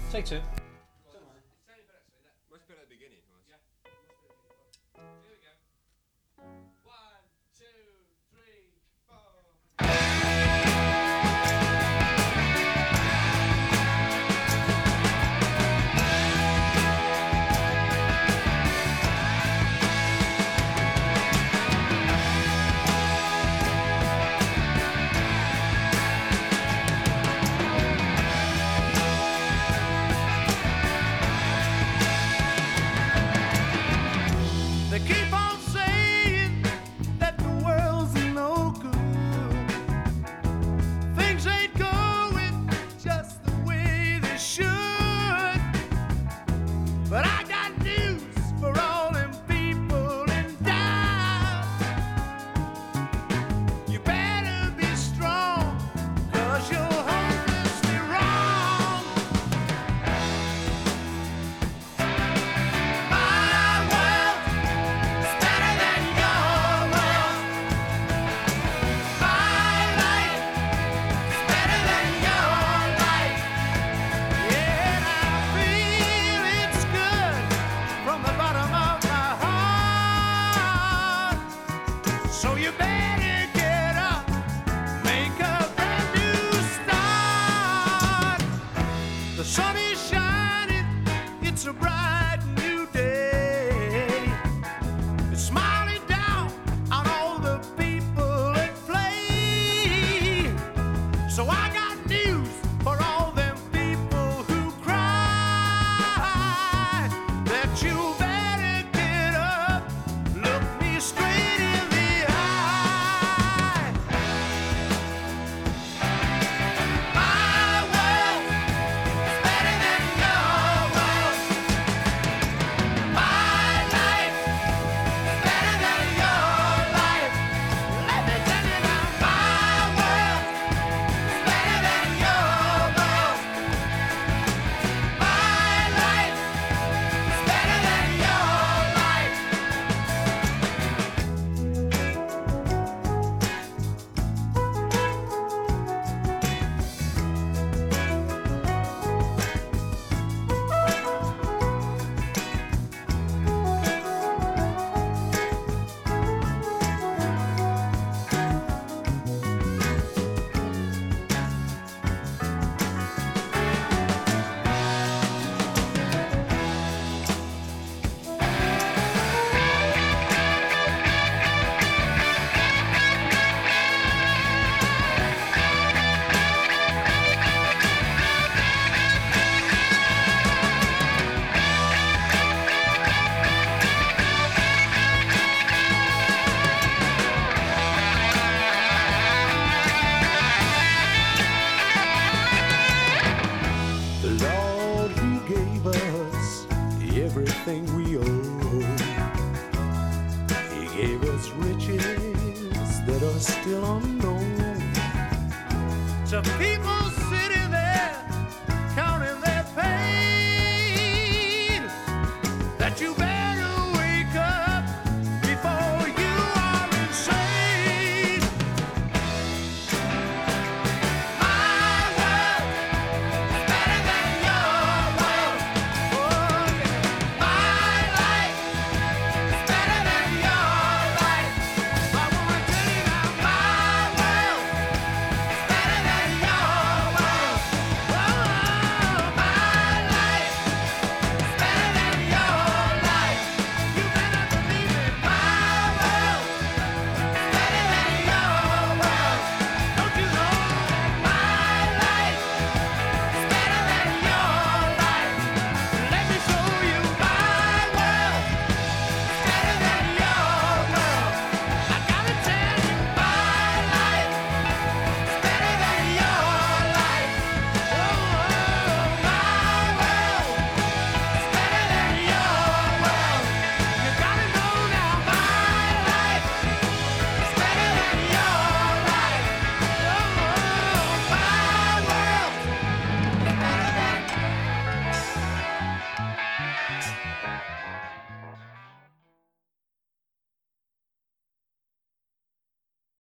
Take two. Must be at the beginning. Yeah. Here we go. 1, 2, 3, 4. They keep on saying that the world's no good. Things ain't going just the way they should. But I got news for all them people in doubt. You better be strong, 'cause you're hopelessly wrong. My world is better than your world. My life is better than your life. Yeah, and I feel it's good from the bottom of my heart. So you better get up, make a brand new start. The sun is shining, it's a bright new day. It's smiling down on all the people at play. So I got news for all them people who cry, that you better get up, look me straight in the eye. My world is better than your world. My life is better than your life. Let me tell you now, my world is better than your world. My life is better than your life. The Lord, He gave us everything we owe. He gave us riches that are still unknown. To people